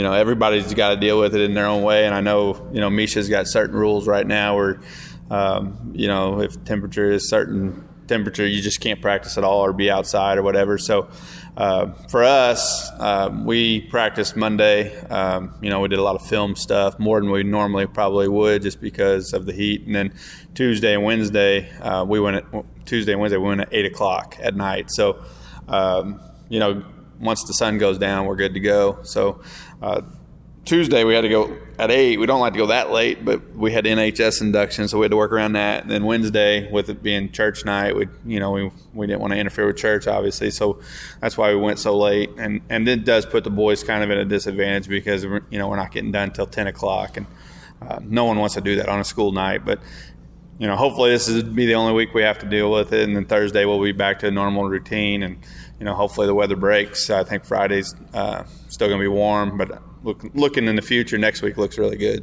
Everybody's got to deal with it in their own way, and I know Misha's got certain rules right now where if temperature is certain temperature, you just can't practice at all or be outside or whatever. So for us, we practiced Monday. We did a lot of film stuff, more than we normally probably would, just because of the heat. And then Tuesday and Wednesday, we went at 8:00 at night. So once the sun goes down, we're good to go. So Tuesday we had to go at 8. We don't like to go that late, but we had NHS induction, so we had to work around that. And then Wednesday, with it being church night, we didn't want to interfere with church, obviously, so that's why we went so late. And it does put the boys kind of at a disadvantage because we're not getting done until 10:00, and no one wants to do that on a school night. But hopefully this will be the only week we have to deal with it, and then Thursday we'll be back to a normal routine, and hopefully the weather breaks. I think Friday's still going to be warm, but looking in the future, next week looks really good.